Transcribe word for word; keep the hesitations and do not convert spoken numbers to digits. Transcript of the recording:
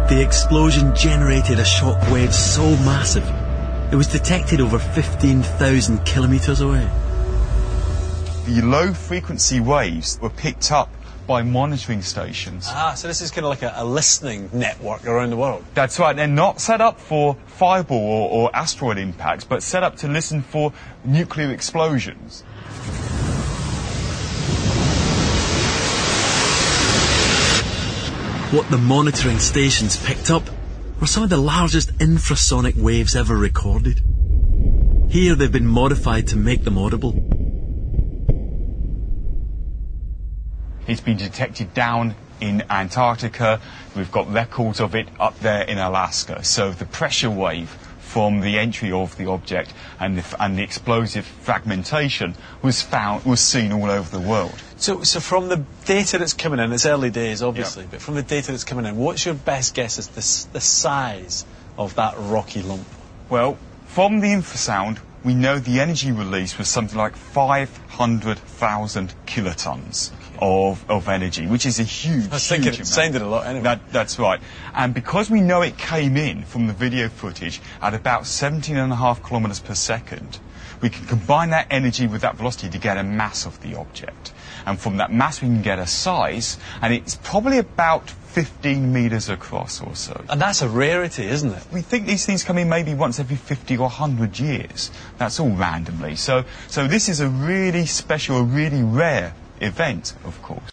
The explosion generated a shock wave so massive, it was detected over fifteen thousand kilometres away. The low-frequency waves were picked up by monitoring stations. Ah, so this is kind of like a, a listening network around the world. That's right. They're not set up for fireball or, or asteroid impacts, but set up to listen for nuclear explosions. What the monitoring stations picked up were some of the largest infrasonic waves ever recorded. Here they've been modified to make them audible. It's been detected down in Antarctica. We've got records of it up there in Alaska. So the pressure wave from the entry of the object and the, and the explosive fragmentation was found was seen all over the world. So, so from the data that's coming in, it's early days, obviously, Yep. but from the data that's coming in, what's your best guess as to the, s- the size of that rocky lump? Well, from the infrasound, we know the energy release was something like five hundred thousand kilotons of, of energy, which is a huge, I was thinking huge it amount. sounded a lot anyway. That, that's right. And because we know it came in from the video footage at about seventeen and a half kilometres per second, we can combine that energy with that velocity to get a mass of the object. And from that mass we can get a size, and it's probably about fifteen metres across or so. And that's a rarity, isn't it? We think these things come in maybe once every fifty or one hundred years. That's all randomly. So, so this is a really special, a really rare event, of course.